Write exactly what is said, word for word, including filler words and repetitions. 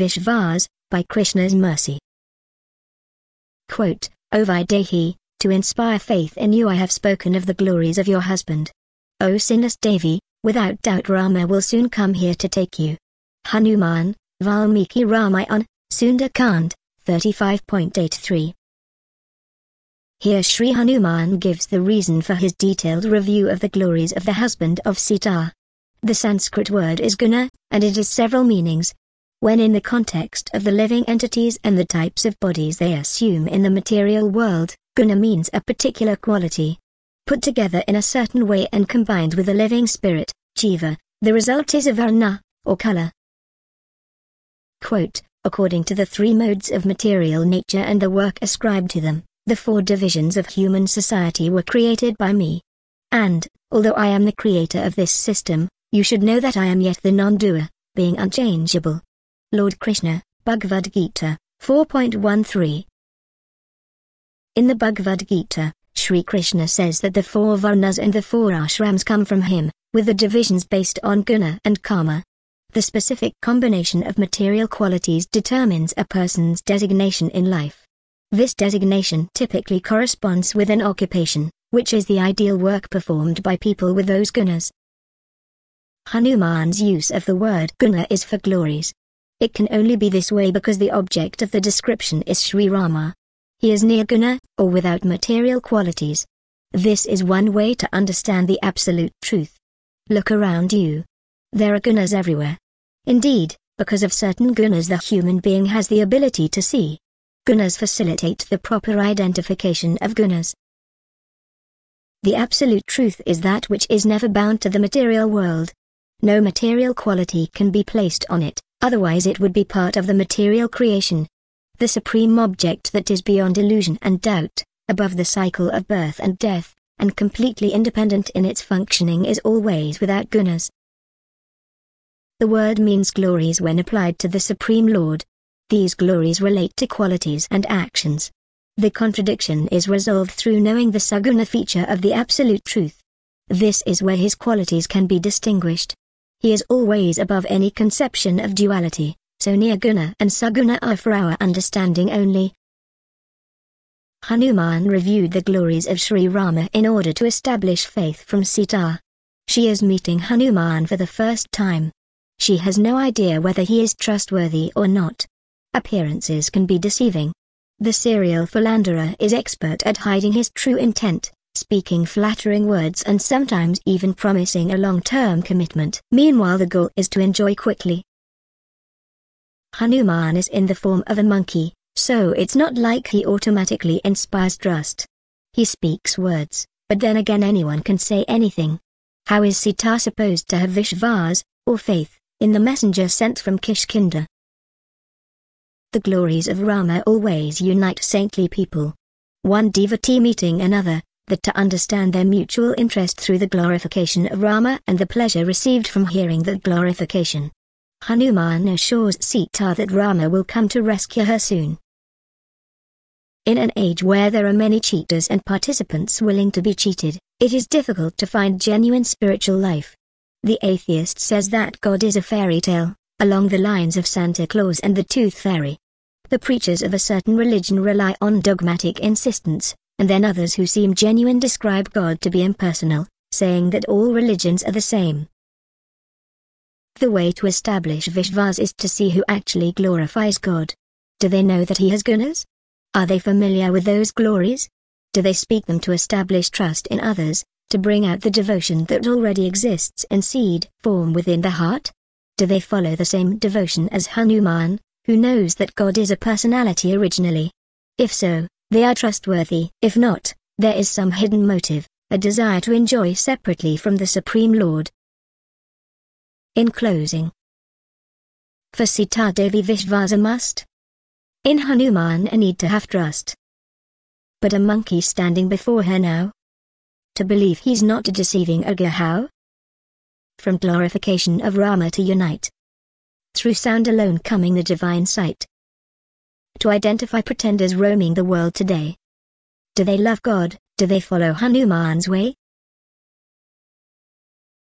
Vishvas, by Krishna's mercy. Quote, O Vaidehi, to inspire faith in you I have spoken of the glories of your husband. O Sinus Devi, without doubt Rama will soon come here to take you. Hanuman, Valmiki Ramayana, Sundar-Kand, thirty-five point eight three. Here Sri Hanuman gives the reason for his detailed review of the glories of the husband of Sita. The Sanskrit word is guna, and it has several meanings. When in the context of the living entities and the types of bodies they assume in the material world, guna means a particular quality. Put together in a certain way and combined with a living spirit, jiva, the result is a varna, or color. Quote, according to the three modes of material nature and the work ascribed to them, the four divisions of human society were created by me. And, although I am the creator of this system, you should know that I am yet the non-doer, being unchangeable. Lord Krishna, Bhagavad Gita, four point thirteen. In the Bhagavad Gita, Sri Krishna says that the four varnas and the four ashrams come from him, with the divisions based on guna and karma. The specific combination of material qualities determines a person's designation in life. This designation typically corresponds with an occupation, which is the ideal work performed by people with those gunas. Hanuman's use of the word guna is for glories. It can only be this way because the object of the description is Sri Rama. He is nirguna, or without material qualities. This is one way to understand the absolute truth. Look around you. There are gunas everywhere. Indeed, because of certain gunas the human being has the ability to see. Gunas facilitate the proper identification of gunas. The absolute truth is that which is never bound to the material world. No material quality can be placed on it, otherwise it would be part of the material creation. The supreme object that is beyond illusion and doubt, above the cycle of birth and death, and completely independent in its functioning is always without gunas. The word means glories when applied to the Supreme Lord. These glories relate to qualities and actions. The contradiction is resolved through knowing the saguna feature of the absolute truth. This is where his qualities can be distinguished. He is always above any conception of duality, so nirguna and saguna are for our understanding only. Hanuman reviewed the glories of Sri Rama in order to establish faith from Sita. She is meeting Hanuman for the first time. She has no idea whether he is trustworthy or not. Appearances can be deceiving. The serial philanderer is expert at hiding his true intent, speaking flattering words and sometimes even promising a long-term commitment. Meanwhile the goal is to enjoy quickly. Hanuman is in the form of a monkey, so it's not like he automatically inspires trust. He speaks words, but then again anyone can say anything. How is Sita supposed to have Vishvas, or faith, in the messenger sent from Kishkinda? The glories of Rama always unite saintly people. One devotee meeting another, that to understand their mutual interest through the glorification of Rama and the pleasure received from hearing that glorification. Hanuman assures Sita that Rama will come to rescue her soon. In an age where there are many cheaters and participants willing to be cheated, it is difficult to find genuine spiritual life. The atheist says that God is a fairy tale, along the lines of Santa Claus and the Tooth Fairy. The preachers of a certain religion rely on dogmatic insistence, and then others who seem genuine describe God to be impersonal, saying that all religions are the same. The way to establish Vishvas is to see who actually glorifies God. Do they know that he has gunas? Are they familiar with those glories? Do they speak them to establish trust in others, to bring out the devotion that already exists in seed form within the heart? Do they follow the same devotion as Hanuman, who knows that God is a personality originally? If so, they are trustworthy. If not, there is some hidden motive, a desire to enjoy separately from the Supreme Lord. In closing, for Sita Devi Vishvas a must. In Hanuman a need to have trust. But a monkey standing before her now? To believe he's not a deceiving ogre how? From glorification of Rama to unite. Through sound alone coming the divine sight. To identify pretenders roaming the world today. Do they love God? Do they follow Hanuman's way?